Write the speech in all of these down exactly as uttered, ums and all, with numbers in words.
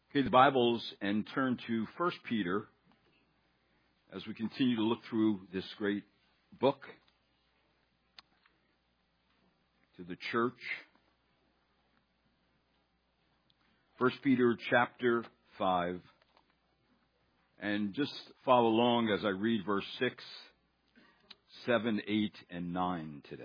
Okay, the Bibles, and turn to First Peter as we continue to look through this great book to the church. First Peter chapter five, and just follow along as I read verse six, seven, eight, and nine today.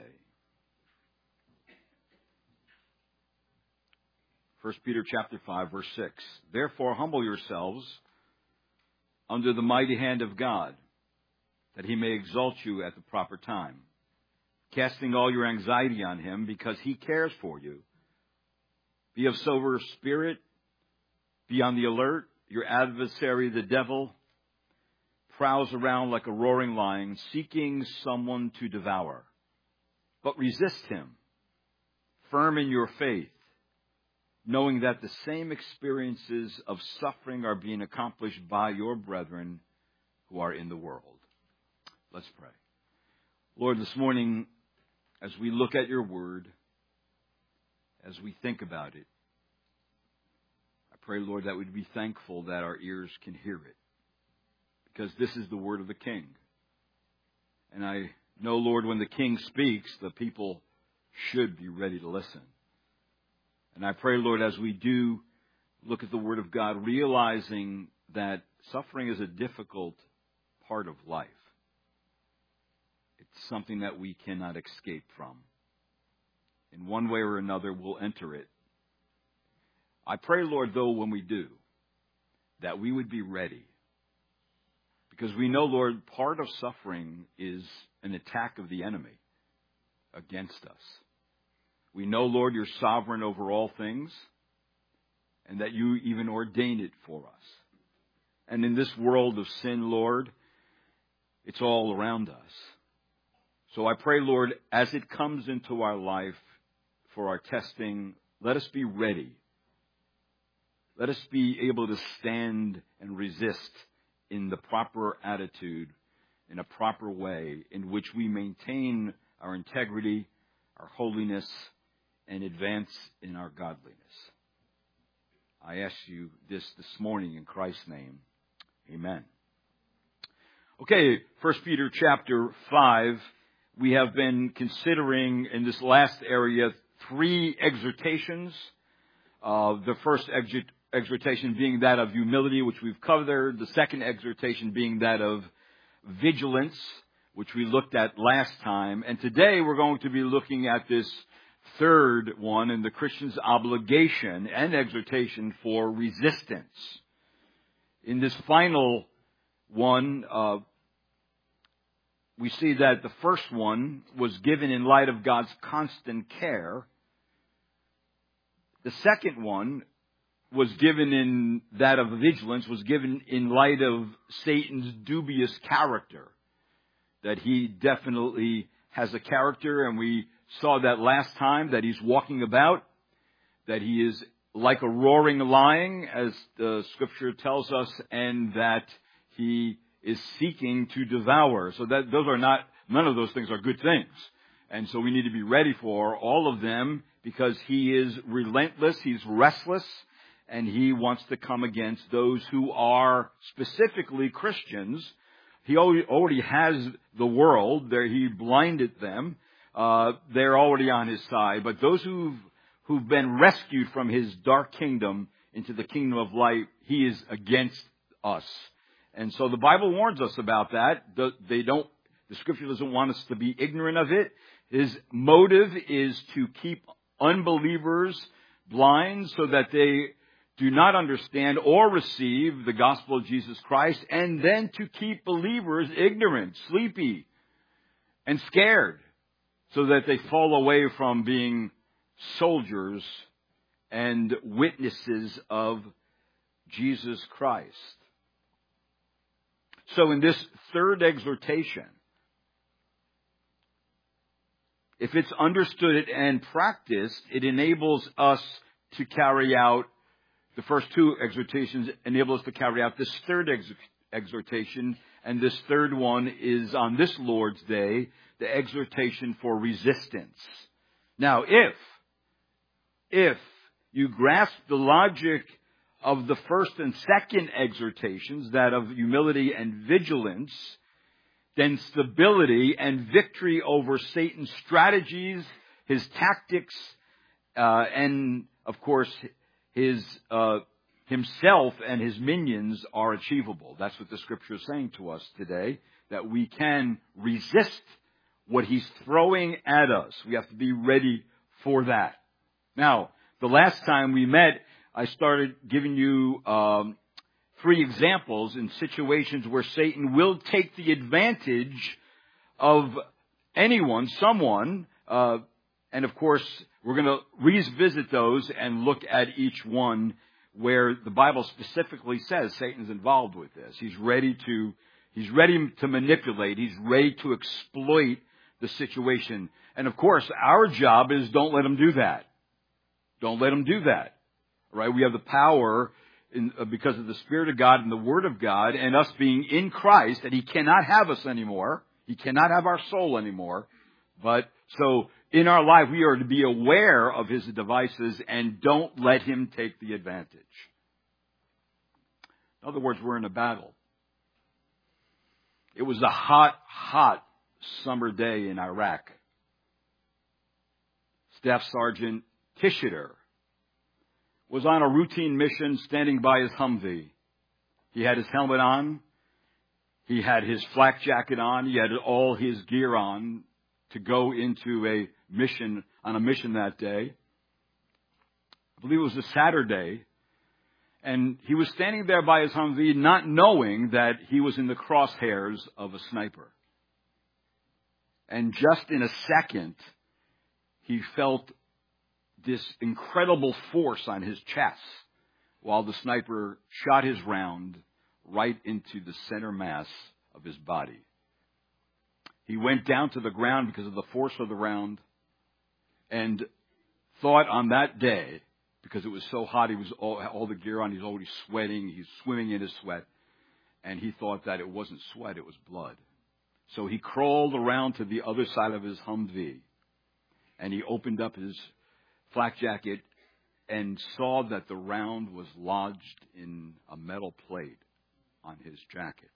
First Peter chapter five, verse six. Therefore humble yourselves under the mighty hand of God, that he may exalt you at the proper time, casting all your anxiety on him, because he cares for you. Be of sober spirit, be on the alert. Your adversary, the devil, prowls around like a roaring lion, seeking someone to devour. But resist him, firm in your faith, knowing that the same experiences of suffering are being accomplished by your brethren who are in the world. Let's pray. Lord, this morning, as we look at your word, as we think about it, I pray, Lord, that we'd be thankful that our ears can hear it, because this is the word of the King. And I know, Lord, when the King speaks, the people should be ready to listen. And I pray, Lord, as we do look at the Word of God, realizing that suffering is a difficult part of life. It's something that we cannot escape from. In one way or another, we'll enter it. I pray, Lord, though, when we do, that we would be ready. Because we know, Lord, part of suffering is an attack of the enemy against us. We know, Lord, you're sovereign over all things, and that you even ordain it for us. And in this world of sin, Lord, it's all around us. So I pray, Lord, as it comes into our life for our testing, let us be ready. Let us be able to stand and resist in the proper attitude, in a proper way, in which we maintain our integrity, our holiness, and advance in our godliness. I ask you this this morning in Christ's name. Amen. Okay, First Peter chapter five. We have been considering in this last area three exhortations. Uh, the first ex- exhortation being that of humility, which we've covered. The second exhortation being that of vigilance, which we looked at last time. And today we're going to be looking at this third one, in the Christian's obligation and exhortation for resistance. In this final one, uh, we see that the first one was given in light of God's constant care. The second one was given in that of vigilance, was given in light of Satan's dubious character. That he definitely has a character, and we saw that last time, that he's walking about, that he is like a roaring lion, as the scripture tells us, and that he is seeking to devour. So that those are not, none of those things are good things. And so we need to be ready for all of them, because he is relentless, he's restless, and he wants to come against those who are specifically Christians. He already has the world there. He blinded them. Uh, they're already on his side. But those who've, who've been rescued from his dark kingdom into the kingdom of light, he is against us. And so the Bible warns us about that. The, they don't, the scripture doesn't want us to be ignorant of it. His motive is to keep unbelievers blind so that they do not understand or receive the gospel of Jesus Christ, and then to keep believers ignorant, sleepy, and scared, so that they fall away from being soldiers and witnesses of Jesus Christ. So in this third exhortation, if it's understood and practiced, it enables us to carry out the first two exhortations, enable us to carry out this third ex- exhortation, and this third one is on this Lord's Day, the exhortation for resistance. Now, if, if you grasp the logic of the first and second exhortations, that of humility and vigilance, then stability and victory over Satan's strategies, his tactics, uh, and of course his uh, himself and his minions are achievable. That's what the Scripture is saying to us today, that we can resist what he's throwing at us. We have to be ready for that. Now, the last time we met, I started giving you um, three examples in situations where Satan will take the advantage of anyone, someone, uh, and of course, we're going to revisit those and look at each one where the Bible specifically says Satan's involved with this. He's ready to, he's ready to manipulate. He's ready to exploit the situation. And of course, our job is don't let him do that. Don't let him do that. All right? We have the power in, uh, because of the Spirit of God and the Word of God and us being in Christ, that he cannot have us anymore. He cannot have our soul anymore. But so in our life, we are to be aware of his devices and don't let him take the advantage. In other words, we're in a battle. It was a hot, hot summer day in Iraq. Staff Sergeant Tishiter was on a routine mission standing by his Humvee. He had his helmet on. He had his flak jacket on. He had all his gear on to go into a mission, on a mission that day. I believe it was a Saturday. And he was standing there by his Humvee, not knowing that he was in the crosshairs of a sniper. And just in a second, he felt this incredible force on his chest while the sniper shot his round right into the center mass of his body. He went down to the ground because of the force of the round and thought on that day, because it was so hot, he was all, all the gear on, he's already sweating, he's swimming in his sweat, and he thought that it wasn't sweat, it was blood. So he crawled around to the other side of his Humvee, and he opened up his flak jacket and saw that the round was lodged in a metal plate on his jacket.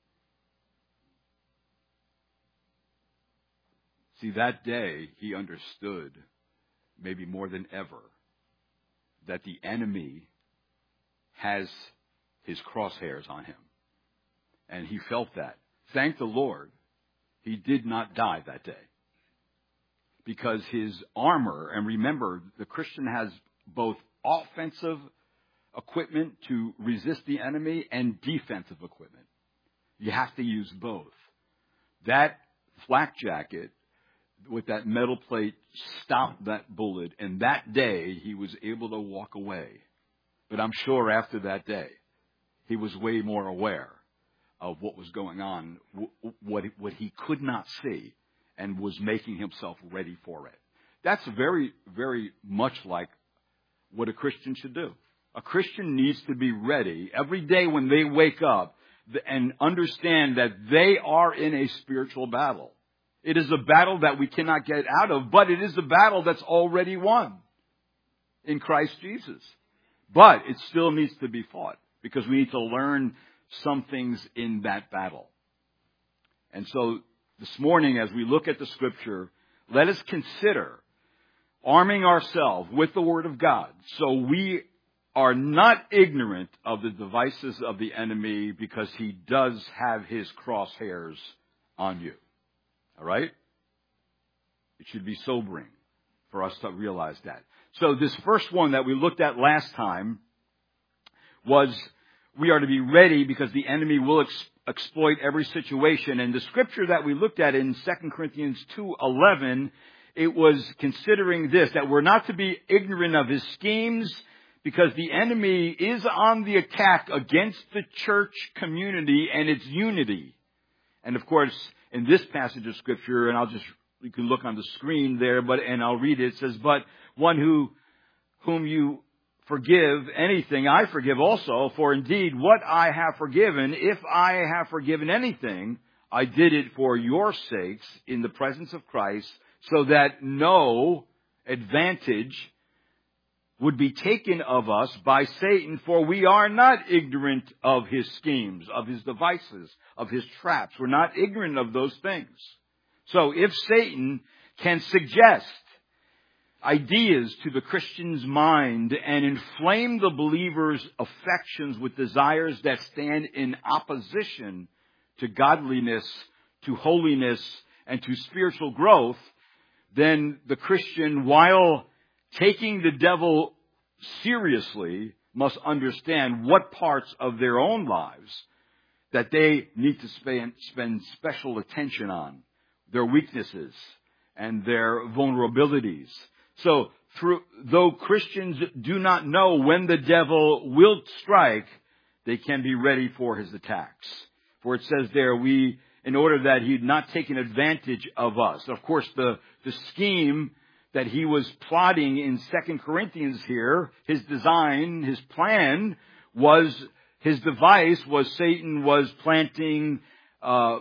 See, that day he understood, maybe more than ever, that the enemy has his crosshairs on him. And he felt that. Thank the Lord, he did not die that day. Because his armor, and remember, the Christian has both offensive equipment to resist the enemy and defensive equipment. You have to use both. That flak jacket with that metal plate stopped that bullet, and that day he was able to walk away. But I'm sure after that day, he was way more aware of what was going on, what what he could not see, and was making himself ready for it. That's very, very much like what a Christian should do. A Christian needs to be ready every day when they wake up and understand that they are in a spiritual battle. It is a battle that we cannot get out of, but it is a battle that's already won in Christ Jesus. But it still needs to be fought because we need to learn some things in that battle. And so this morning, as we look at the Scripture, let us consider arming ourselves with the Word of God so we are not ignorant of the devices of the enemy, because he does have his crosshairs on you. All right? It should be sobering for us to realize that. So this first one that we looked at last time was we are to be ready because the enemy will ex- exploit every situation. And the scripture that we looked at in Second Corinthians two eleven, it was considering this, that we're not to be ignorant of his schemes, because the enemy is on the attack against the church community and its unity. And of course, in this passage of Scripture, and I'll just, you can look on the screen there, but, and I'll read it, it says, but one who, whom you forgive anything, I forgive also, for indeed what I have forgiven, if I have forgiven anything, I did it for your sakes in the presence of Christ, so that no advantage would be taken of us by Satan, for we are not ignorant of his schemes, of his devices, of his traps. We're not ignorant of those things. So if Satan can suggest ideas to the Christian's mind and inflame the believer's affections with desires that stand in opposition to godliness, to holiness, and to spiritual growth, then the Christian, while taking the devil seriously, must understand what parts of their own lives that they need to spend, spend special attention on, their weaknesses and their vulnerabilities. So, through, though Christians do not know when the devil will strike, they can be ready for his attacks. For it says there, we, in order that he'd not taken advantage of us. Of course, the, the scheme that he was plotting in Second Corinthians here, his design, his plan was, his device was Satan was planting uh,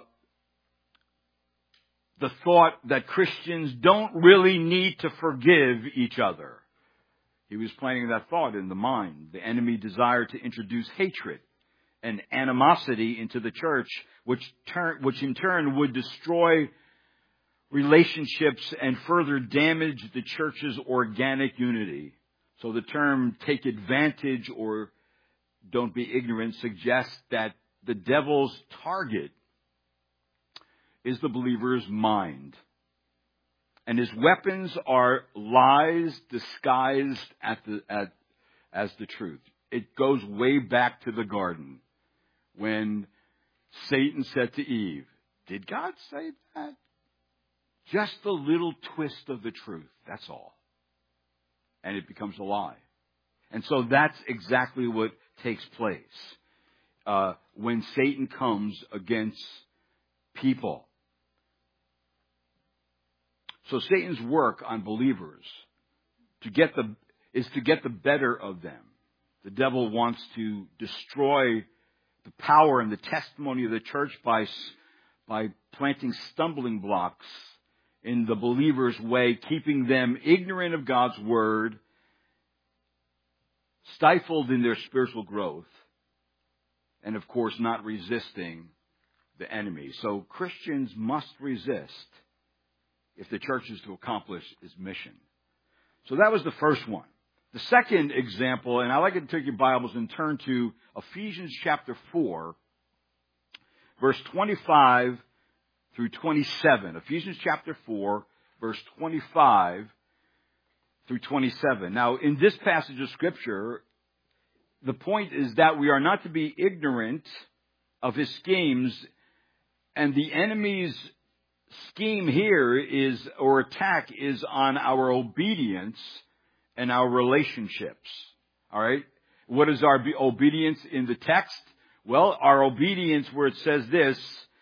the thought that Christians don't really need to forgive each other. He was planting that thought in the mind. The enemy desired to introduce hatred and animosity into the church, which, turn, which in turn would destroy relationships and further damage the church's organic unity. So the term take advantage or don't be ignorant suggests that the devil's target is the believer's mind. And his weapons are lies disguised at the, at, as the truth. It goes way back to the garden when Satan said to Eve, "Did God say that?" Just a little twist of the truth, that's all. And it becomes a lie. And so that's exactly what takes place uh, when Satan comes against people. So Satan's work on believers to get the is to get the better of them. The devil wants to destroy the power and the testimony of the church by by planting stumbling blocks in the believer's way, keeping them ignorant of God's word, stifled in their spiritual growth, and of course not resisting the enemy. So Christians must resist if the church is to accomplish its mission. So that was the first one. The second example, and I'd like you to take your Bibles and turn to Ephesians chapter four, verse twenty-five through twenty-seven. Ephesians chapter four, verse twenty-five through twenty-seven. Now, in this passage of Scripture, the point is that we are not to be ignorant of his schemes, and the enemy's scheme here is, or attack is on our obedience and our relationships. All right? What is our obedience in the text? Well, our obedience where it says this,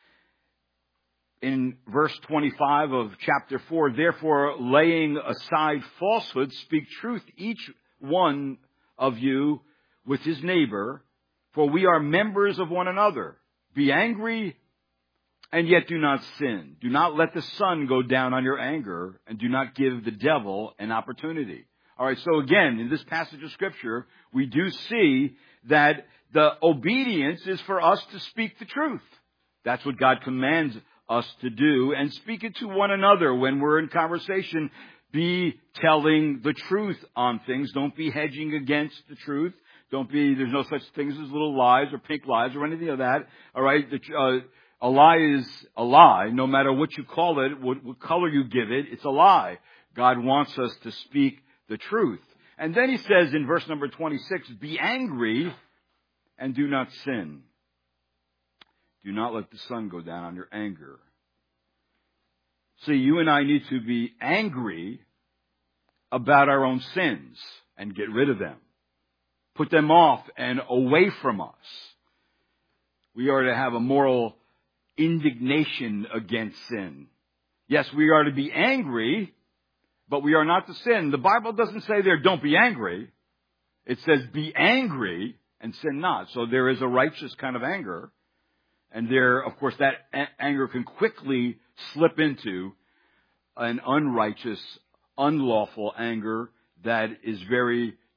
in verse twenty-five of chapter four, therefore laying aside falsehood, speak truth each one of you with his neighbor, for we are members of one another. Be angry and yet do not sin. Do not let the sun go down on your anger, and do not give the devil an opportunity. All right, so again, in this passage of Scripture, we do see that the obedience is for us to speak the truth. That's what God commands us to do, and speak it to one another when we're in conversation. Be telling the truth on things. Don't be hedging against the truth. Don't be, there's no such things as little lies or pink lies or anything of that. All right, the, uh, a lie is a lie, no matter what you call it, what, what color you give it, it's a lie. God wants us to speak the truth. And then he says in verse number twenty-six, be angry and do not sin. Do not let the sun go down on your anger. See, you and I need to be angry about our own sins and get rid of them. Put them off and away from us. We are to have a moral indignation against sin. Yes, we are to be angry, but we are not to sin. The Bible doesn't say there, don't be angry. It says, be angry and sin not. So there is a righteous kind of anger. And there, of course, that a- anger can quickly slip into an unrighteous, unlawful anger that is very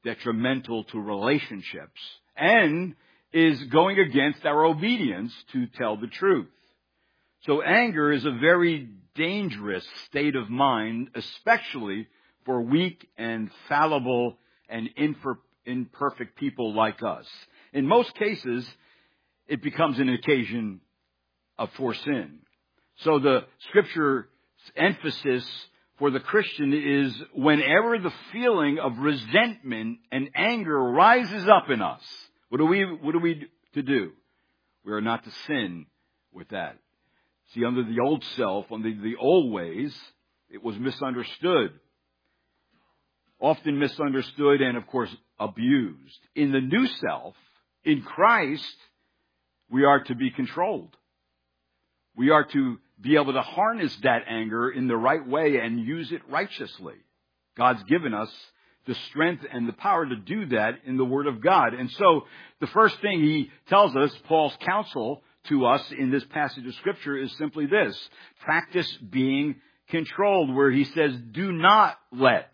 detrimental to relationships and is going against our obedience to tell the truth. So anger is a very dangerous state of mind, especially for weak and fallible and imperfect people like us. In most cases, it becomes an occasion of for sin. So the Scripture's emphasis for the Christian is whenever the feeling of resentment and anger rises up in us, what are we, what are we to do? We are not to sin with that. See, under the old self, under the old ways, it was misunderstood. Often misunderstood and, of course, abused. In the new self, in Christ, we are to be controlled. We are to be able to harness that anger in the right way and use it righteously. God's given us the strength and the power to do that in the Word of God. And so, the first thing he tells us, Paul's counsel to us in this passage of Scripture, is simply this: practice being controlled, where he says, do not let.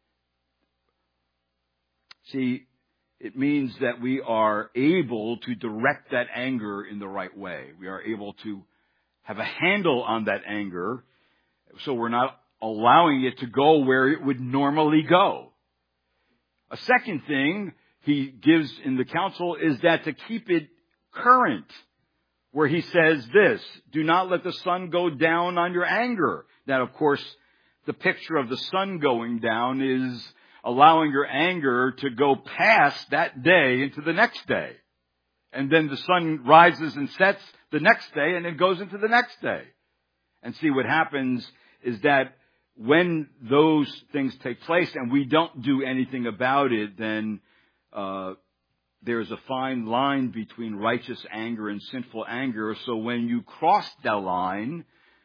See, it means that we are able to direct that anger in the right way. We are able to have a handle on that anger, so we're not allowing it to go where it would normally go. A second thing he gives in the counsel is that to keep it current, where he says this: do not let the sun go down on your anger. Now, of course, the picture of the sun going down is allowing your anger to go past that day into the next day. And then the sun rises and sets the next day, and it goes into the next day. And see, what happens is that when those things take place and we don't do anything about it, then uh, there's a fine line between righteous anger and sinful anger. So when you cross that line,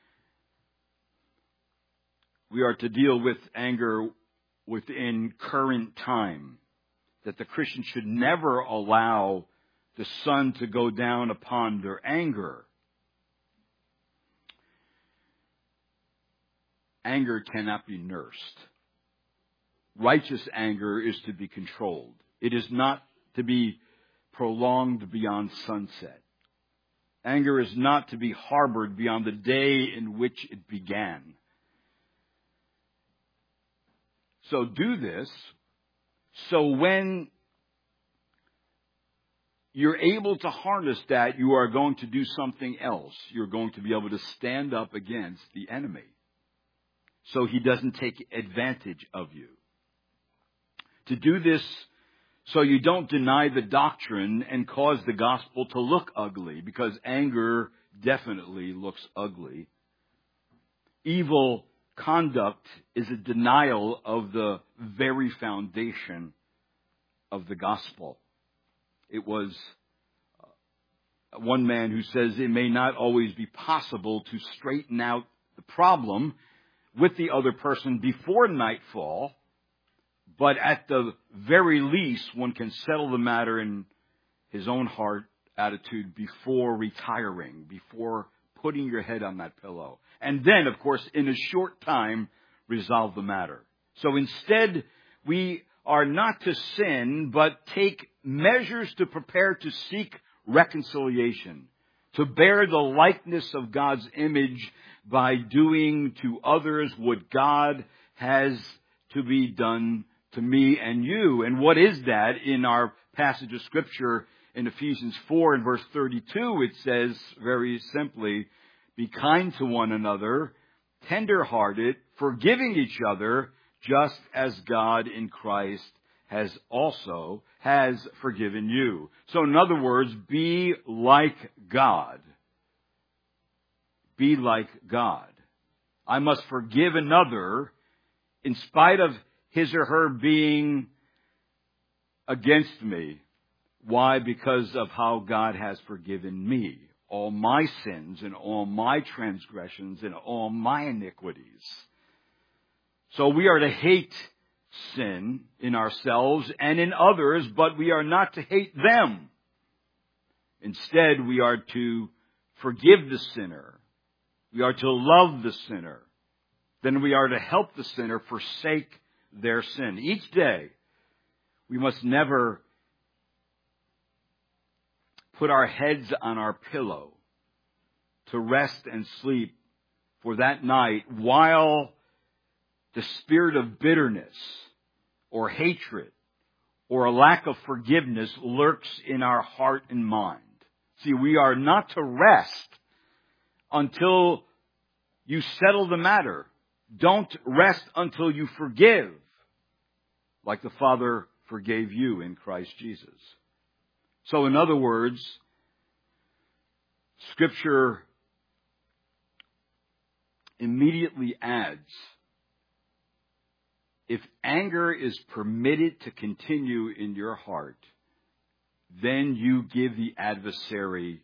we are to deal with anger within current time. That the Christian should never allow the sun to go down upon their anger. Anger cannot be nursed. Righteous anger is to be controlled. It is not to be prolonged beyond sunset. Anger is not to be harbored beyond the day in which it began. So do this, so when you're able to harness that, you are going to do something else. You're going to be able to stand up against the enemy, so he doesn't take advantage of you. To do this so you don't deny the doctrine and cause the gospel to look ugly, because anger definitely looks ugly. Evil conduct is a denial of the very foundation of the gospel. It was one man who says it may not always be possible to straighten out the problem with the other person before nightfall, but at the very least one can settle the matter in his own heart attitude before retiring, before putting your head on that pillow. And then, of course, in a short time, resolve the matter. So instead, we are not to sin, but take measures to prepare to seek reconciliation, to bear the likeness of God's image by doing to others what God has to be done to me and you. And what is that? In our passage of Scripture in Ephesians four and verse thirty-two, it says very simply, be kind to one another, tender-hearted, forgiving each other, just as God in Christ has also has forgiven you. So in other words, be like God. Be like God. I must forgive another in spite of his or her being against me. Why? Because of how God has forgiven me. All my sins and all my transgressions and all my iniquities. So we are to hate sin in ourselves and in others, but we are not to hate them. Instead, we are to forgive the sinner. We are to love the sinner. Then we are to help the sinner forsake their sin. Each day, We must never put our heads on our pillow to rest and sleep for that night while the spirit of bitterness or hatred or a lack of forgiveness lurks in our heart and mind. See, we are not to rest until you settle the matter. Don't rest until you forgive, like the Father forgave you in Christ Jesus. So in other words, Scripture immediately adds, if anger is permitted to continue in your heart, then you give the adversary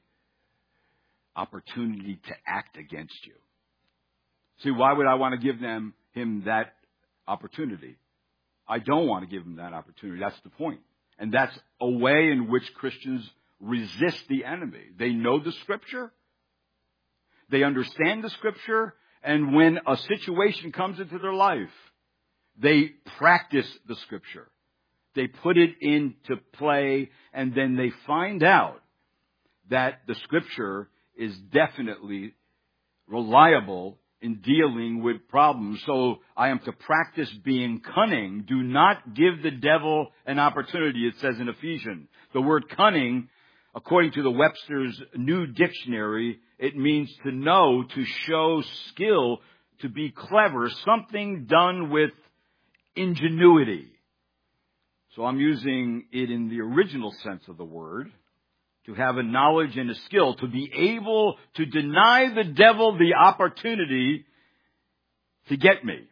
opportunity to act against you. See, why would I want to give them him that opportunity? I don't want to give him that opportunity. That's the point. And that's a way in which Christians resist the enemy. They know the Scripture. They understand the Scripture. And when a situation comes into their life, they practice the Scripture. They put it into play, and then they find out that the Scripture is definitely reliable in dealing with problems. So I am to practice being cunning. Do not give the devil an opportunity, it says in Ephesians. The word cunning, according to the Webster's New Dictionary, it means to know, to show skill, to be clever, something done with ingenuity. So I'm using it in the original sense of the word, to have a knowledge and a skill, to be able to deny the devil the opportunity to get me,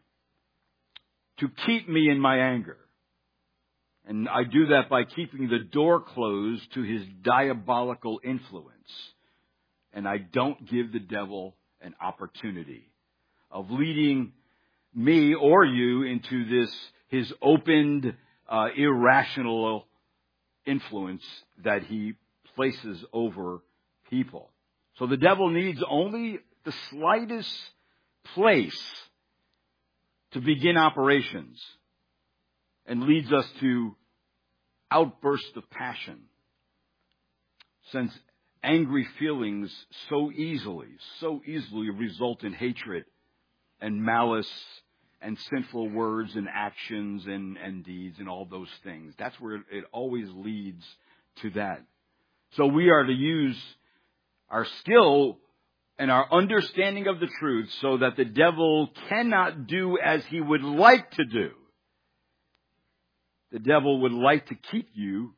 to keep me in my anger. And I do that by keeping the door closed to his diabolical influence. And I don't give the devil an opportunity of leading me or you into this, his opened, uh, irrational influence that he places over people. So the devil needs only the slightest place to begin operations and leads us to outbursts of passion. Since angry feelings so easily, so easily result in hatred and malice and sinful words and actions and, and deeds and all those things. That's where it always leads to that. So we are to use our skill and our understanding of the truth so that the devil cannot do as he would like to do. The devil would like to keep you.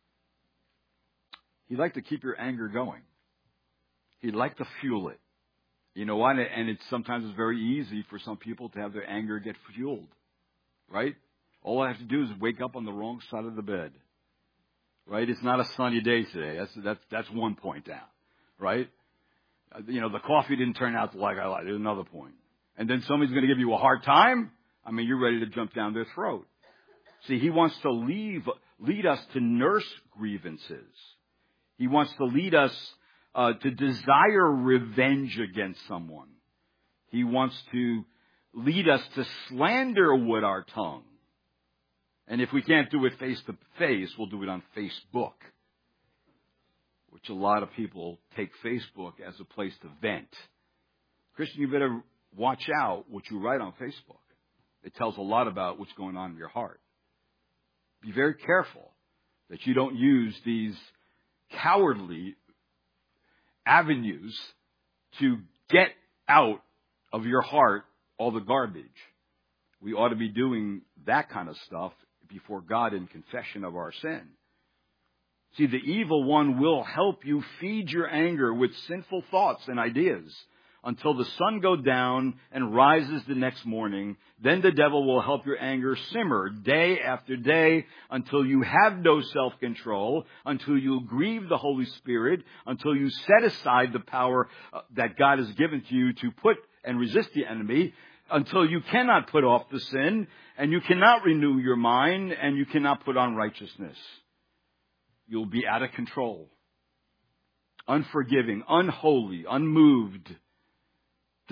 He'd like to keep your anger going. He'd like to fuel it. You know what? And it's sometimes it's very easy for some people to have their anger get fueled. Right? All I have to do is wake up on the wrong side of the bed. Right? It's not a sunny day today. That's that's that's one point down. Right? You know, the coffee didn't turn out like I like. There's another point. And then somebody's going to give you a hard time. I mean, you're ready to jump down their throat. See, he wants to leave, lead us to nurse grievances. He wants to lead us uh, to desire revenge against someone. He wants to lead us to slander with our tongue. And if we can't do it face to face, we'll do it on Facebook, which a lot of people take Facebook as a place to vent. Christian, you better watch out what you write on Facebook. It tells a lot about what's going on in your heart. Be very careful that you don't use these cowardly avenues to get out of your heart all the garbage. We ought to be doing that kind of stuff before God in confession of our sin. See, the evil one will help you feed your anger with sinful thoughts and ideas until the sun goes down and rises the next morning. Then the devil will help your anger simmer day after day until you have no self-control, until you grieve the Holy Spirit, until you set aside the power that God has given to you to put and resist the enemy, until you cannot put off the sin, and you cannot renew your mind, and you cannot put on righteousness. You'll be out of control, unforgiving, unholy, unmoved,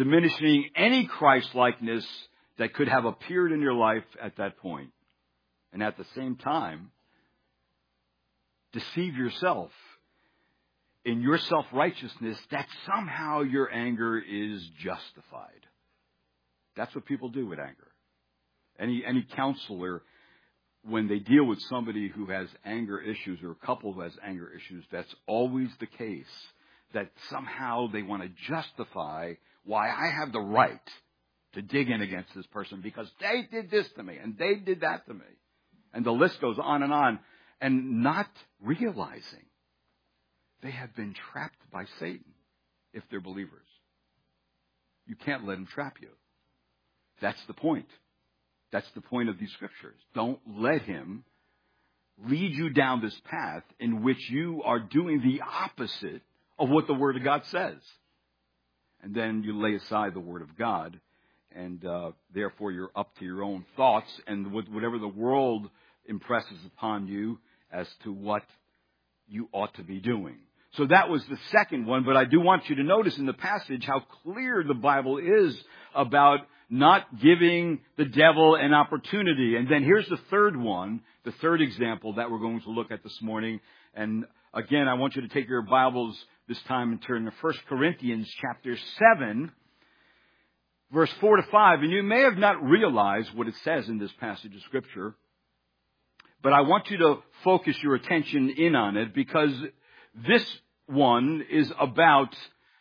diminishing any Christ-likeness that could have appeared in your life at that point. and at the same time deceive yourself in your self-righteousness that somehow your anger is justified. That's what people do with anger. Any any counselor, when they deal with somebody who has anger issues or a couple who has anger issues, that's always the case. That somehow they want to justify why I have the right to dig in against this person because they did this to me and they did that to me. And the list goes on and on. And not realizing they have been trapped by Satan if they're believers. You can't let him trap you. That's the point. That's the point of these scriptures. Don't let him lead you down this path in which you are doing the opposite of what the Word of God says. And then you lay aside the Word of God, and uh, therefore you're up to your own thoughts and whatever the world impresses upon you as to what you ought to be doing. So that was the second one, but I do want you to notice in the passage how clear the Bible is about not giving the devil an opportunity. And then here's the third one, the third example that we're going to look at this morning. And again, I want you to take your Bibles this time and turn to First Corinthians chapter seven, verse four to five. And you may have not realized what it says in this passage of Scripture, but I want you to focus your attention in on it because this one is about,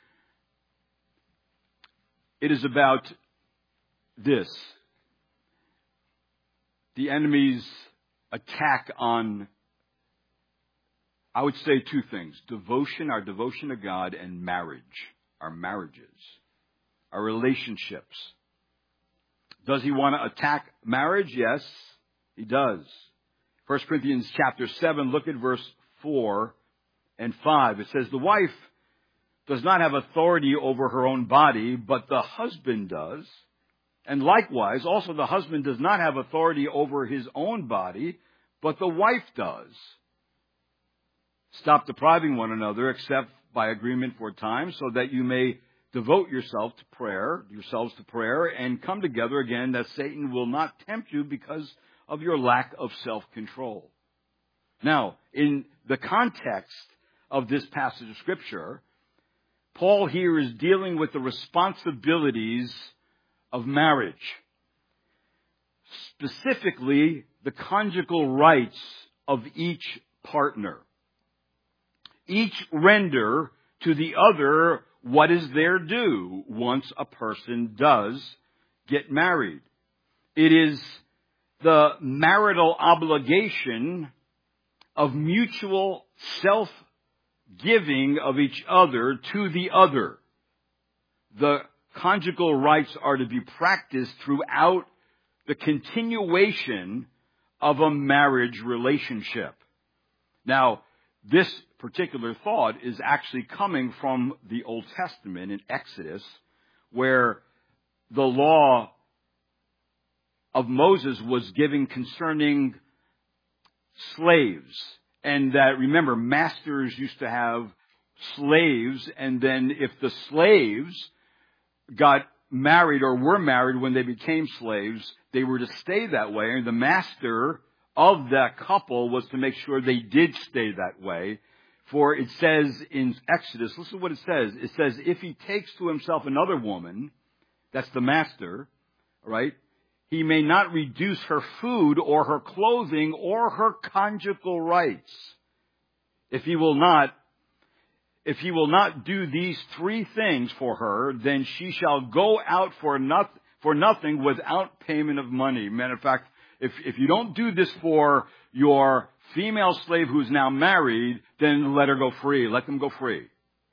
it is about this. The enemy's attack on, I would say two things. Devotion, our devotion to God, and marriage, our marriages, our relationships. Does he want to attack marriage? Yes, he does. First Corinthians chapter seven, look at verse four and five. It says, the wife does not have authority over her own body, but the husband does. And likewise, also the husband does not have authority over his own body, but the wife does. Stop depriving one another except by agreement for a time, so that you may devote yourself to prayer, yourselves to prayer, and come together again, that Satan will not tempt you because of your lack of self-control. Now, in the context of this passage of Scripture, Paul here is dealing with the responsibilities of marriage. Specifically, the conjugal rights of each partner. Each render to the other what is their due once a person does get married. It is the marital obligation of mutual self-giving of each other to the other. The conjugal rights are to be practiced throughout the continuation of a marriage relationship. Now, this particular thought is actually coming from the Old Testament in Exodus, where the law of Moses was given concerning slaves. And that, remember, masters used to have slaves, and then if the slaves got married or were married when they became slaves, they were to stay that way. And the master of that couple was to make sure they did stay that way. For it says in Exodus, listen to what it says. It says, if he takes to himself another woman, that's the master, right? He may not reduce her food or her clothing or her conjugal rights. If he will not, if he will not do these three things for her, then she shall go out for not, for nothing without payment of money. Matter of fact, if, if you don't do this for your female slave who's now married, then let her go free. Let them go free.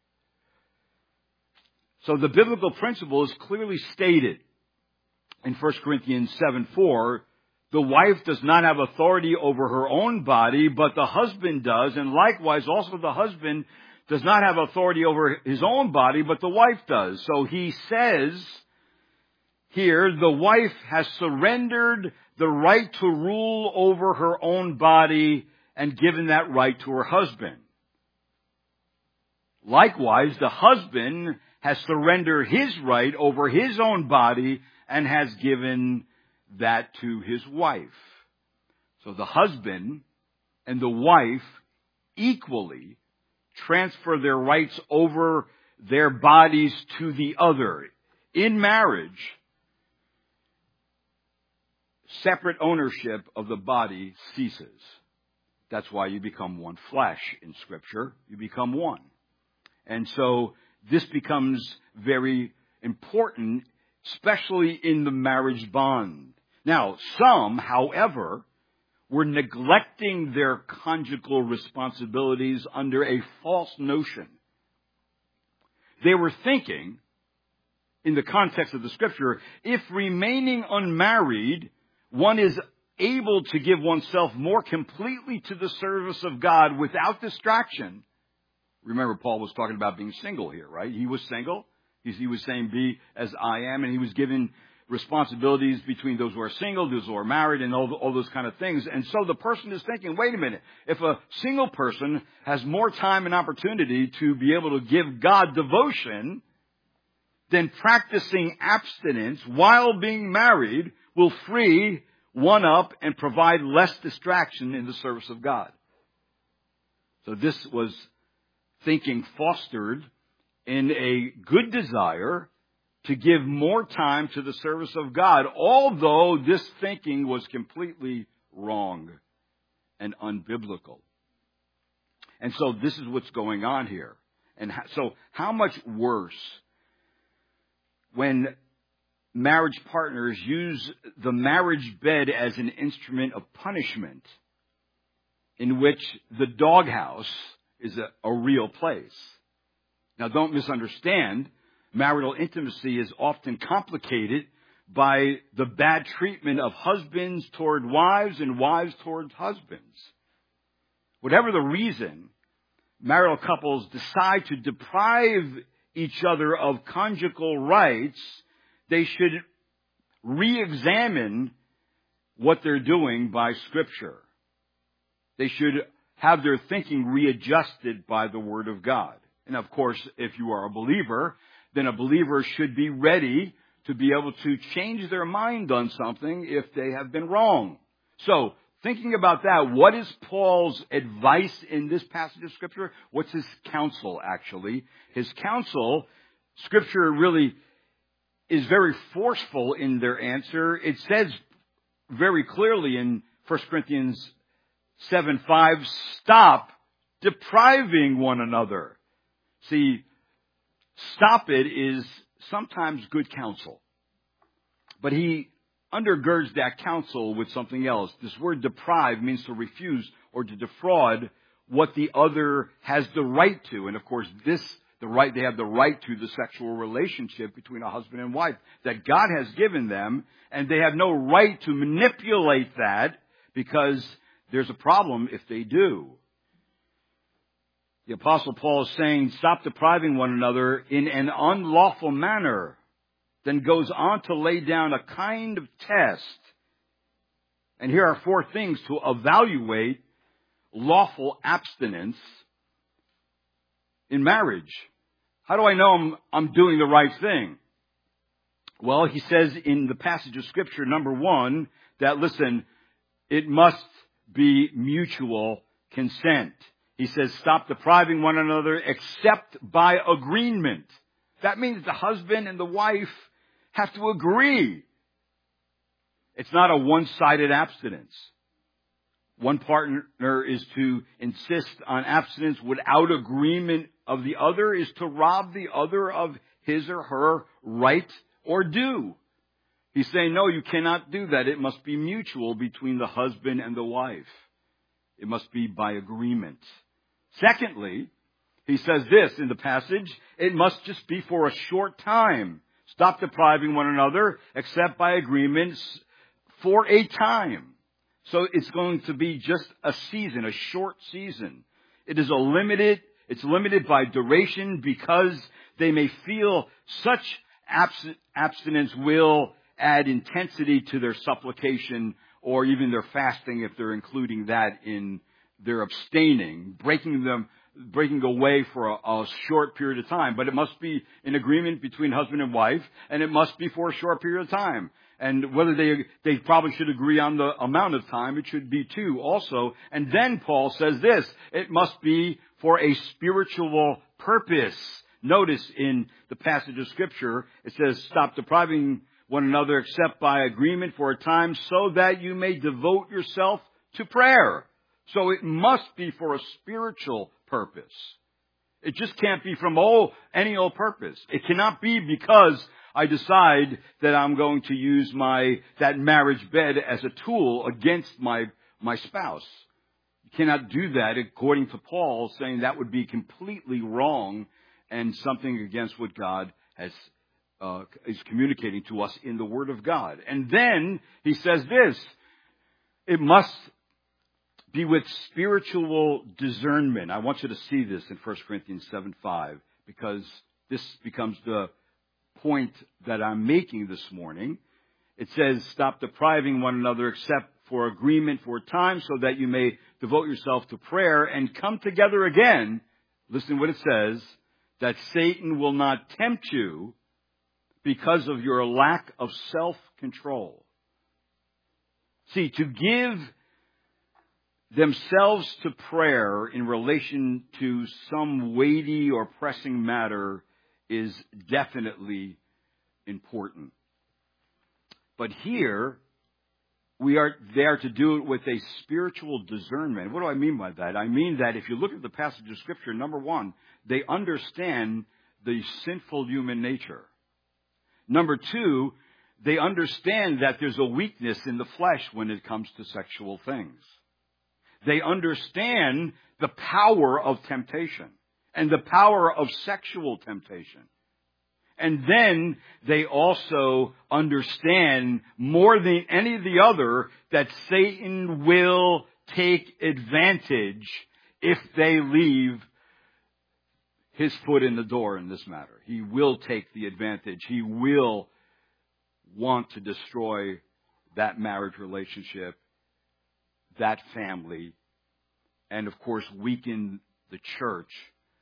So the biblical principle is clearly stated in First Corinthians seven four. The wife does not have authority over her own body, but the husband does. And likewise, also the husband does not have authority over his own body, but the wife does. So he says here, the wife has surrendered the right to rule over her own body and given that right to her husband. Likewise, the husband has surrendered his right over his own body and has given that to his wife. So the husband and the wife equally transfer their rights over their bodies to the other. In marriage, separate ownership of the body ceases. That's why you become one flesh in Scripture. You become one. And so this becomes very important, especially in the marriage bond. Now, some, however, were neglecting their conjugal responsibilities under a false notion. They were thinking, in the context of the Scripture, if remaining unmarried, one is able to give oneself more completely to the service of God without distraction. Remember, Paul was talking about being single here, right? He was single. He was saying, be as I am, and he was given responsibilities between those who are single, those who are married, and all, all those kind of things. And so the person is thinking, wait a minute, if a single person has more time and opportunity to be able to give God devotion, then practicing abstinence while being married will free one up and provide less distraction in the service of God. So this was thinking fostered in a good desire to give more time to the service of God, although this thinking was completely wrong and unbiblical. And so this is what's going on here. And so how much worse when marriage partners use the marriage bed as an instrument of punishment, in which the doghouse is a, a real place. Now, don't misunderstand. Marital intimacy is often complicated by the bad treatment of husbands toward wives and wives toward husbands. Whatever the reason, marital couples decide to deprive each other of conjugal rights, they should re-examine what they're doing by Scripture. They should have their thinking readjusted by the Word of God. And of course, if you are a believer, then a believer should be ready to be able to change their mind on something if they have been wrong. So, thinking about that, what is Paul's advice in this passage of Scripture? What's his counsel, actually? His counsel, Scripture really is very forceful in their answer. It says very clearly in First Corinthians seven five, stop depriving one another. See, stop it is sometimes good counsel. But he undergirds that counsel with something else. This word deprive means to refuse or to defraud what the other has the right to. And of course, this, the right, they have the right to the sexual relationship between a husband and wife that God has given them. And they have no right to manipulate that, because there's a problem if they do. The Apostle Paul is saying, stop depriving one another in an unlawful manner. Then goes on to lay down a kind of test. And here are four things to evaluate lawful abstinence in marriage. How do I know I'm, I'm doing the right thing? Well, he says in the passage of Scripture, number one, that, listen, it must be mutual consent. He says, stop depriving one another except by agreement. That means the husband and the wife have to agree. It's not a one-sided abstinence. One partner is to insist on abstinence without agreement of the other, is to rob the other of his or her right or due. He's saying, no, you cannot do that. It must be mutual between the husband and the wife. It must be by agreement. Secondly, he says this in the passage, it must just be for a short time. Stop depriving one another except by agreements for a time. So it's going to be just a season, a short season. It is a limited, it's limited by duration, because they may feel such abs- abstinence will add intensity to their supplication or even their fasting if they're including that in their abstaining, breaking them, breaking away for a, a short period of time. But it must be an agreement between husband and wife, and it must be for a short period of time. And whether they, they probably should agree on the amount of time, it should be two also. And then Paul says this, it must be for a spiritual purpose. Notice in the passage of Scripture, it says, stop depriving one another except by agreement for a time so that you may devote yourself to prayer. So it must be for a spiritual purpose. It just can't be from oh, any old purpose. It cannot be because I decide that I'm going to use my, that marriage bed as a tool against my, my spouse. You cannot do that according to Paul, saying that would be completely wrong and something against what God has, uh, is communicating to us in the Word of God. And then he says this, it must be with spiritual discernment. I want you to see this in First Corinthians seven five, because this becomes the point that I'm making this morning. It says, stop depriving one another except for agreement for a time so that you may devote yourself to prayer and come together again. Listen to what it says, that Satan will not tempt you because of your lack of self-control. See, to give themselves to prayer in relation to some weighty or pressing matter is definitely important. But here, we are there to do it with a spiritual discernment. What do I mean by that? I mean that if you look at the passage of Scripture, number one, they understand the sinful human nature. Number two, they understand that there's a weakness in the flesh when it comes to sexual things. They understand the power of temptation and the power of sexual temptation. And then they also understand more than any of the other that Satan will take advantage if they leave his foot in the door in this matter. He will take the advantage. He will want to destroy that marriage relationship, that family, and of course weaken the church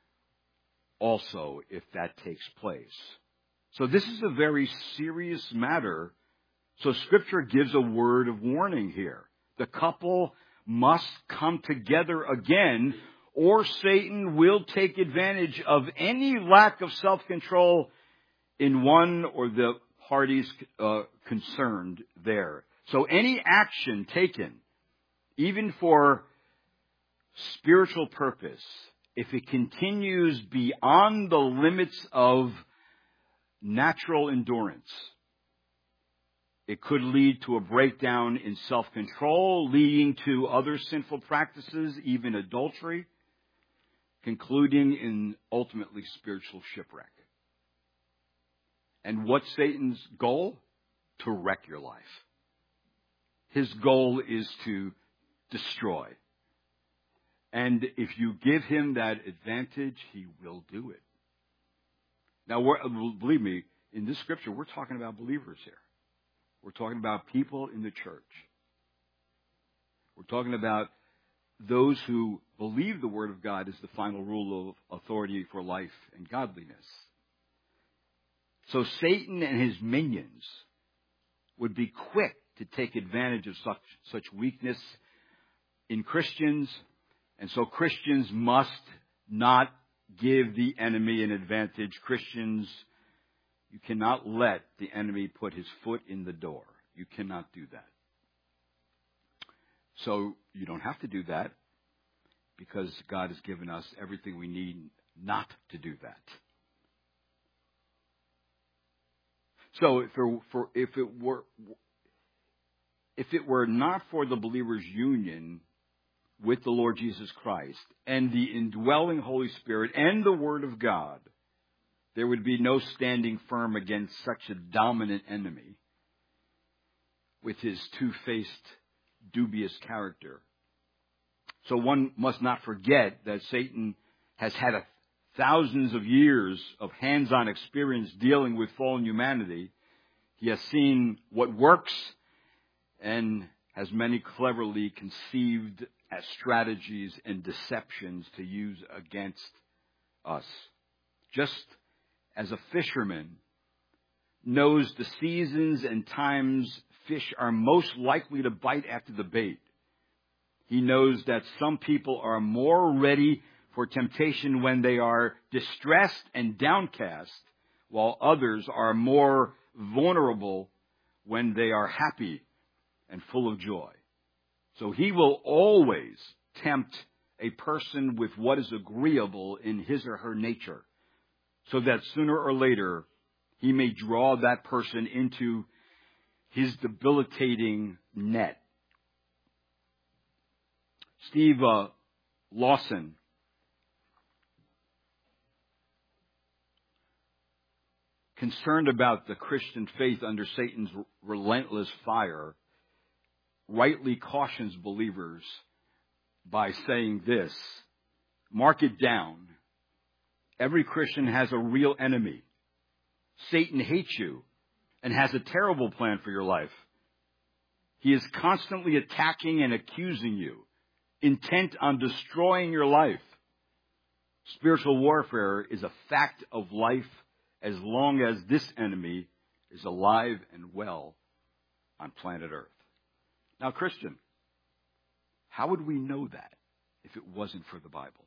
also if that takes place. So this is a very serious matter. So Scripture gives a word of warning here. The couple must come together again, or Satan will take advantage of any lack of self-control in one or the parties uh, concerned there. So any action taken, even for spiritual purpose, if it continues beyond the limits of natural endurance, it could lead to a breakdown in self-control, leading to other sinful practices, even adultery, concluding in ultimately spiritual shipwreck. And what's Satan's goal? To wreck your life. His goal is to destroy. And if you give him that advantage, he will do it. Now, we're, believe me, in this scripture, we're talking about believers here. We're talking about people in the church. We're talking about those who believe the Word of God is the final rule of authority for life and godliness. So Satan and his minions would be quick to take advantage of such, such weakness in Christians. And so Christians must not give the enemy an advantage. Christians, you cannot let the enemy put his foot in the door. You cannot do that. So you don't have to do that because God has given us everything we need not to do that. So if it, for, if it were if it were not for the believer's union with the Lord Jesus Christ and the indwelling Holy Spirit and the Word of God, there would be no standing firm against such a dominant enemy with his two-faced, dubious character. So one must not forget that Satan has had a thousands of years of hands-on experience dealing with fallen humanity. He has seen what works and has many cleverly conceived as strategies and deceptions to use against us. Just as a fisherman knows the seasons and times fish are most likely to bite after the bait. He knows that some people are more ready for temptation when they are distressed and downcast, while others are more vulnerable when they are happy and full of joy. So he will always tempt a person with what is agreeable in his or her nature, so that sooner or later he may draw that person into his debilitating net. Steve uh, Lawson concerned about the Christian faith under Satan's relentless fire, rightly cautions believers by saying this: mark it down. Every Christian has a real enemy. Satan hates you and has a terrible plan for your life. He is constantly attacking and accusing you, intent on destroying your life. Spiritual warfare is a fact of life as long as this enemy is alive and well on planet Earth. Now, Christian, how would we know that if it wasn't for the Bible?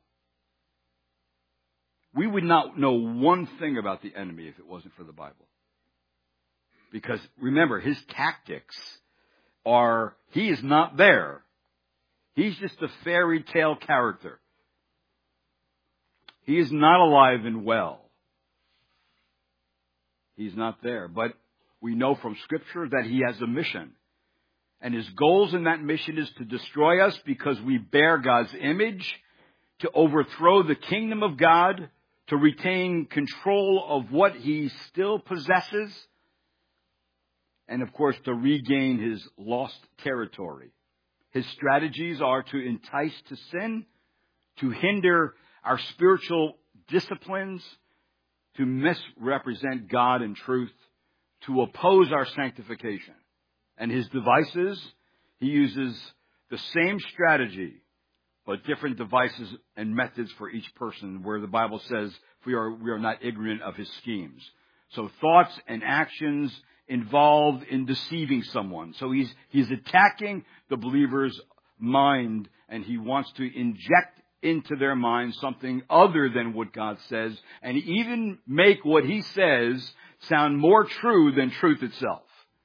We would not know one thing about the enemy if it wasn't for the Bible. Because remember, his tactics are, he is not there. He's just a fairy tale character. He is not alive and well. He's not there. But we know from Scripture that he has a mission. And his goals in that mission is to destroy us because we bear God's image, to overthrow the kingdom of God, to retain control of what he still possesses, and of course to regain his lost territory. His strategies are to entice to sin, to hinder our spiritual disciplines, to misrepresent God and truth, to oppose our sanctification. And his devices, he uses the same strategy, but different devices and methods for each person, where the Bible says we are, we are not ignorant of his schemes. So thoughts and actions involved in deceiving someone. So he's, he's attacking the believer's mind, and he wants to inject into their mind something other than what God says, and even make what he says sound more true than truth itself.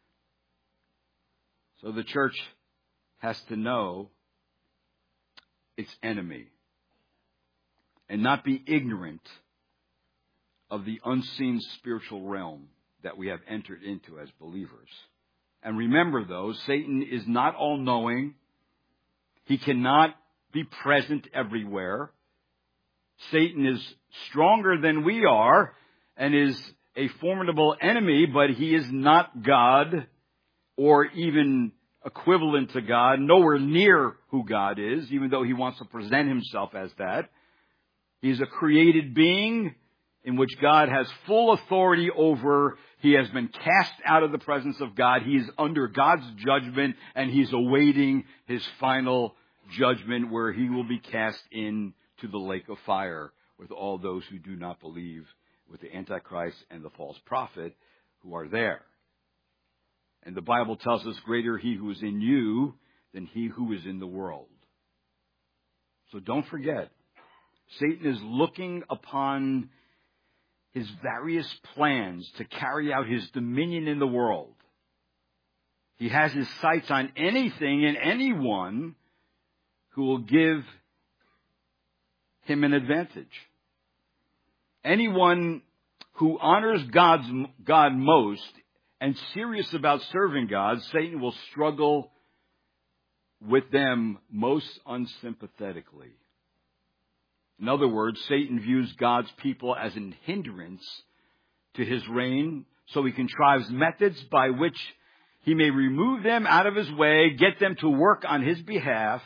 So the church has to know its enemy and not be ignorant of the unseen spiritual realm that we have entered into as believers. And remember, though, Satan is not all-knowing. He cannot be present everywhere. Satan is stronger than we are and is a formidable enemy, but he is not God or even equivalent to God, nowhere near who God is, even though he wants to present himself as that. He is a created being in which God has full authority over. He has been cast out of the presence of God. He is under God's judgment, and he's awaiting his final judgment, where he will be cast into the lake of fire with all those who do not believe, with the Antichrist and the false prophet who are there. And the Bible tells us, greater he who is in you than he who is in the world. So don't forget, Satan is looking upon his various plans to carry out his dominion in the world. He has his sights on anything and anyone who will give him an advantage. Anyone who honors God's, God most and serious about serving God, Satan will struggle with them most unsympathetically. In other words, Satan views God's people as a hindrance to his reign, so he contrives methods by which he may remove them out of his way, get them to work on his behalf,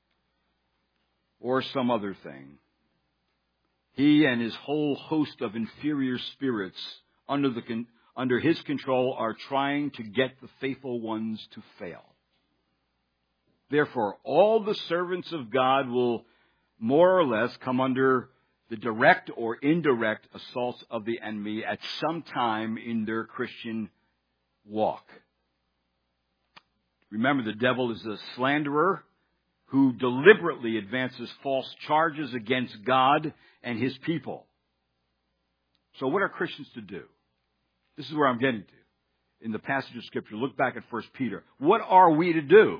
or some other thing. He and his whole host of inferior spirits under the con- under his control are trying to get the faithful ones to fail. Therefore, all the servants of God will more or less come under the direct or indirect assaults of the enemy at some time in their Christian walk. Remember, the devil is a slanderer who deliberately advances false charges against God and his people. So what are Christians to do? This is where I'm getting to. In the passage of Scripture, look back at First Peter. What are we to do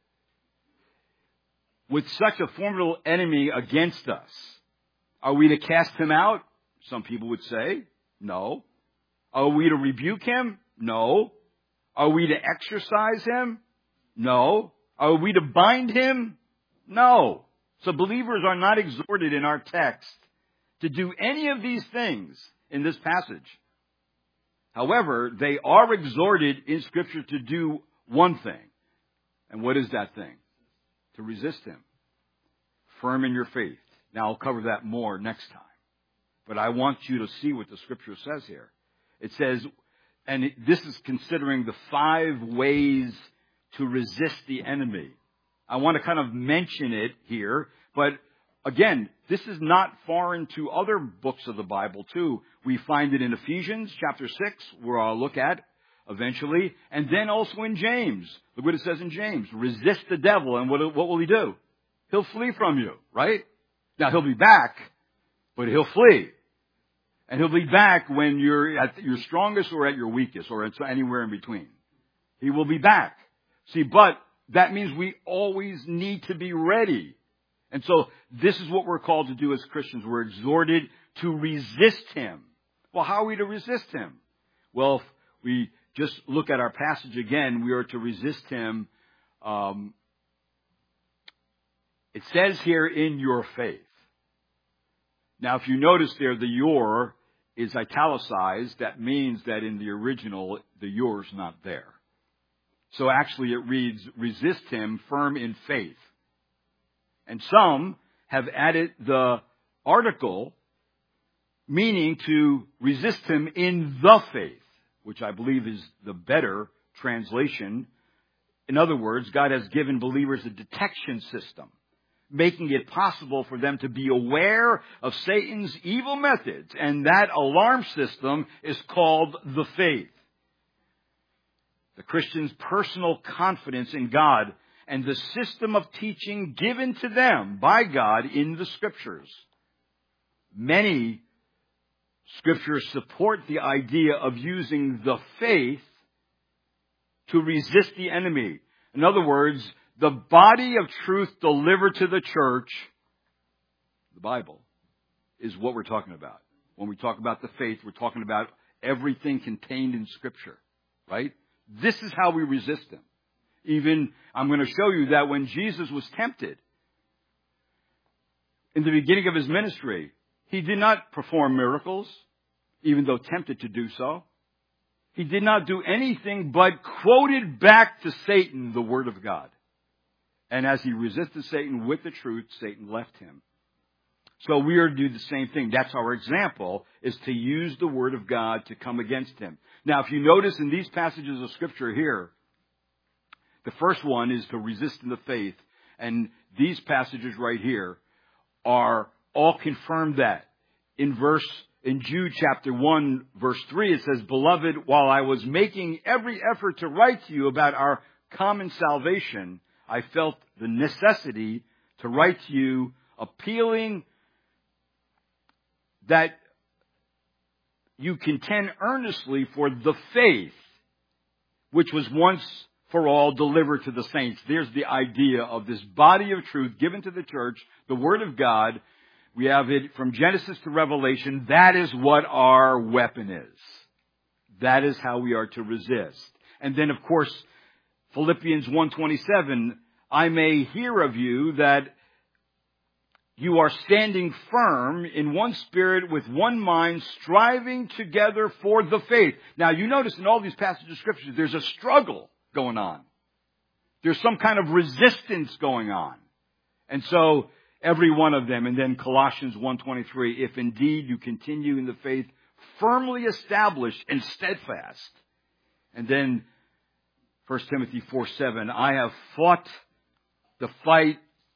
with such a formidable enemy against us? Are we to cast him out? Some people would say, no. Are we to rebuke him? No. Are we to exorcise him? No. Are we to bind him? No. So believers are not exhorted in our text to do any of these things in this passage. However, they are exhorted in Scripture to do one thing. And what is that thing? To resist him. Firm in your faith. Now, I'll cover that more next time. But I want you to see what the Scripture says here. It says, and this is considering the five ways to resist the enemy. I want to kind of mention it here, but again, this is not foreign to other books of the Bible too. We find it in Ephesians chapter six, where I'll look at eventually, and then also in James. Look what it says in James. Resist the devil, and what, what will he do? He'll flee from you, right? Now, he'll be back, but he'll flee. And he'll be back when you're at your strongest or at your weakest or at anywhere in between. He will be back. See, but that means we always need to be ready. And so this is what we're called to do as Christians. We're exhorted to resist him. Well, how are we to resist him? Well, if we just look at our passage again, we are to resist him. Um, it says here, in your faith. Now, if you notice there, the your is italicized. That means that in the original, the your is not there. So actually it reads, resist him firm in faith. And some have added the article, meaning to resist him in the faith, which I believe is the better translation. In other words, God has given believers a detection system, making it possible for them to be aware of Satan's evil methods. And that alarm system is called the faith. The Christian's personal confidence in God and the system of teaching given to them by God in the Scriptures. Many Scriptures support the idea of using the faith to resist the enemy. In other words, the body of truth delivered to the church, the Bible, is what we're talking about. When we talk about the faith, we're talking about everything contained in Scripture, right? This is how we resist him. Even, I'm going to show you that when Jesus was tempted, in the beginning of his ministry, he did not perform miracles, even though tempted to do so. He did not do anything but quoted back to Satan the Word of God. And as he resisted Satan with the truth, Satan left him. So we are to do the same thing. That's our example, is to use the Word of God to come against him. Now, if you notice in these passages of Scripture here, the first one is to resist in the faith. And these passages right here are all confirm that. In verse, in Jude chapter one, verse three, it says, Beloved, while I was making every effort to write to you about our common salvation, I felt the necessity to write to you, appealing that you contend earnestly for the faith which was once for all delivered to the saints. There's the idea of this body of truth given to the church, the Word of God. We have it from Genesis to Revelation. That is what our weapon is. That is how we are to resist. And then, of course, Philippians one twenty-seven, I may hear of you that you are standing firm in one spirit with one mind, striving together for the faith. Now, you notice in all these passages of Scripture, there's a struggle going on. There's some kind of resistance going on. And so, every one of them. And then Colossians one twenty-three, if indeed you continue in the faith, firmly established and steadfast. And then First Timothy four seven, I have fought the fight.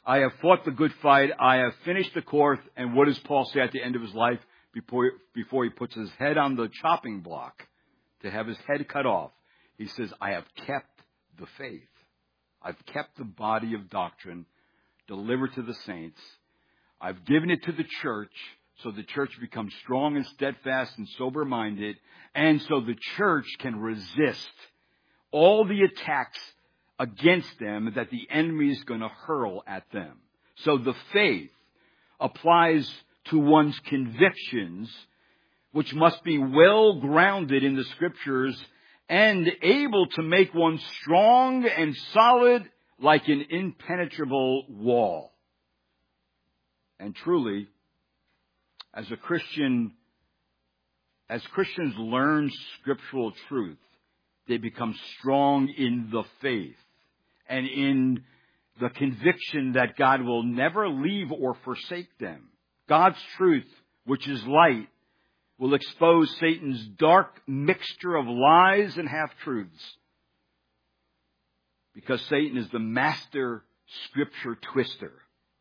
I have fought the good fight. I have finished the course. And what does Paul say at the end of his life before, before he puts his head on the chopping block to have his head cut off? He says, I have kept the faith. I've kept the body of doctrine delivered to the saints. I've given it to the church so the church becomes strong and steadfast and sober-minded, and so the church can resist all the attacks against them that the enemy is going to hurl at them. So the faith applies to one's convictions, which must be well grounded in the Scriptures and able to make one strong and solid like an impenetrable wall. And truly, as a Christian, as Christians learn scriptural truth, they become strong in the faith and in the conviction that God will never leave or forsake them. God's truth, which is light, will expose Satan's dark mixture of lies and half-truths. Because Satan is the master scripture twister.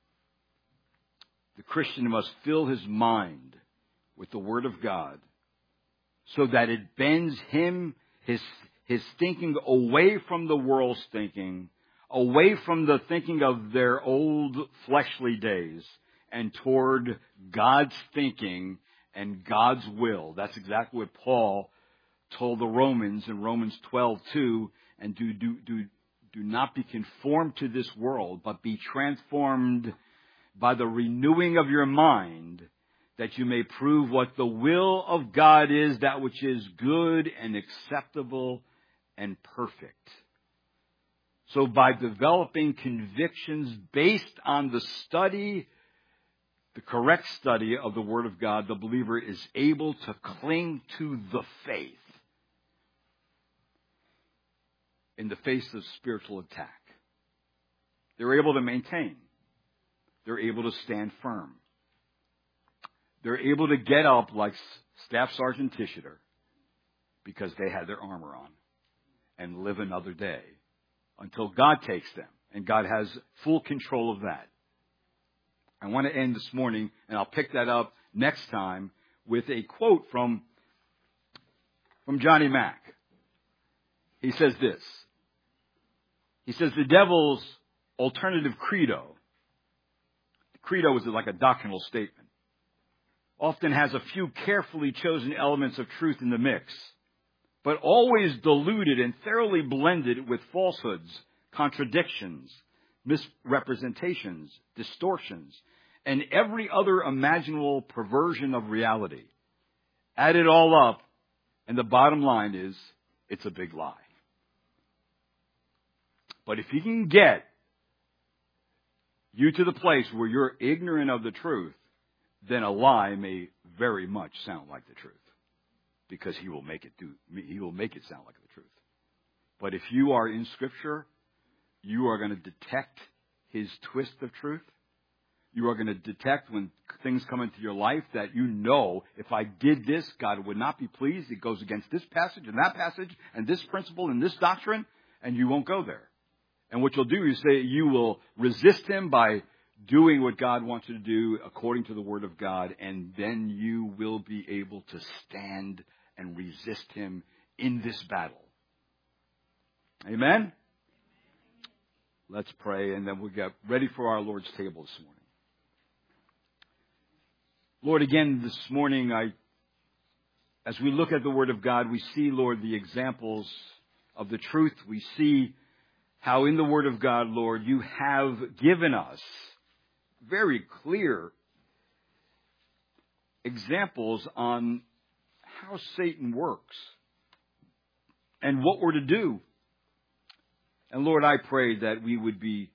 The Christian must fill his mind with the Word of God so that it bends him, his, his thinking away from the world's thinking, away from the thinking of their old fleshly days, and toward God's thinking and God's will. That's exactly what Paul told the Romans in Romans twelve two, and do, do, do, do not be conformed to this world, but be transformed by the renewing of your mind, that you may prove what the will of God is, that which is good and acceptable and perfect. So by developing convictions based on the study, the correct study of the Word of God, the believer is able to cling to the faith in the face of spiritual attack. They're able to maintain. They're able to stand firm. They're able to get up like Staff Sergeant Tishiter because they had their armor on and live another day until God takes them. And God has full control of that. I want to end this morning, and I'll pick that up next time, with a quote from, from Johnny Mack. He says this. He says, the devil's alternative credo, credo is like a doctrinal statement, often has a few carefully chosen elements of truth in the mix, but always diluted and thoroughly blended with falsehoods, contradictions, misrepresentations, distortions, and every other imaginable perversion of reality. Add it all up, and the bottom line is, it's a big lie. But if you can get you to the place where you're ignorant of the truth, then a lie may very much sound like the truth, because he will make it do, he will make it sound like the truth. But if you are in Scripture, you are going to detect his twist of truth. You are going to detect when things come into your life that you know, if I did this, God would not be pleased. It goes against this passage and that passage and this principle and this doctrine, and you won't go there. And what you'll do is say you will resist him by doing what God wants you to do according to the Word of God, and then you will be able to stand and resist him in this battle. Amen? Let's pray, and then we'll get ready for our Lord's table this morning. Lord, again, this morning, I, as we look at the Word of God, we see, Lord, the examples of the truth. We see how in the Word of God, Lord, you have given us very clear examples on how Satan works and what we're to do. And Lord, I pray that we would be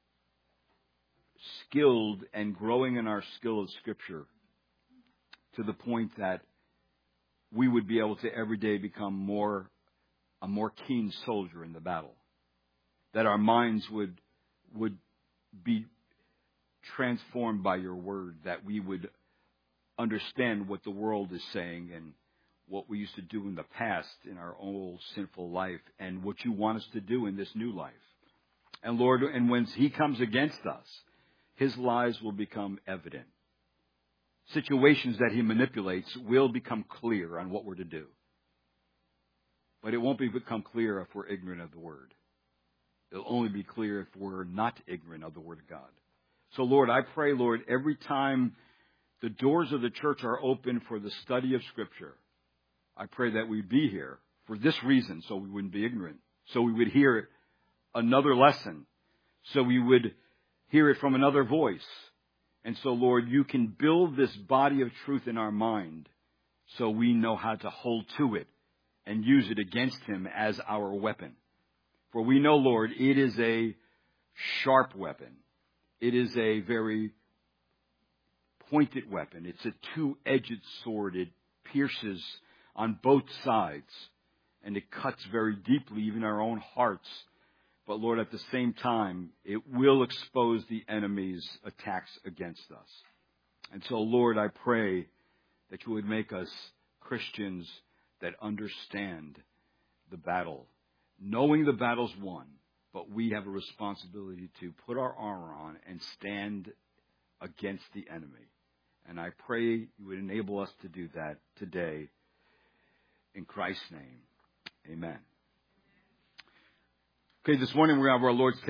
skilled and growing in our skill of Scripture to the point that we would be able to every day become more a more keen soldier in the battle. That our minds would would be transformed by your word, that we would understand what the world is saying and what we used to do in the past in our old sinful life and what you want us to do in this new life. And Lord, and when he comes against us his lies will become evident. Situations that he manipulates will become clear on what we're to do. But it won't be become clear if we're ignorant of the Word. It'll only be clear if we're not ignorant of the Word of God. So, Lord, I pray, Lord, every time the doors of the church are open for the study of Scripture, I pray that we be here for this reason, so we wouldn't be ignorant, so we would hear another lesson, so we would hear it from another voice. And so, Lord, you can build this body of truth in our mind so we know how to hold to it and use it against him as our weapon. For we know, Lord, it is a sharp weapon. It is a very pointed weapon. It's a two-edged sword. It pierces on both sides, and it cuts very deeply, even our own hearts. But, Lord, at the same time, it will expose the enemy's attacks against us. And so, Lord, I pray that you would make us Christians that understand the battle, knowing the battle's won, but we have a responsibility to put our armor on and stand against the enemy. And I pray you would enable us to do that today. In Christ's name, amen. Okay, this morning we're going to have our Lord's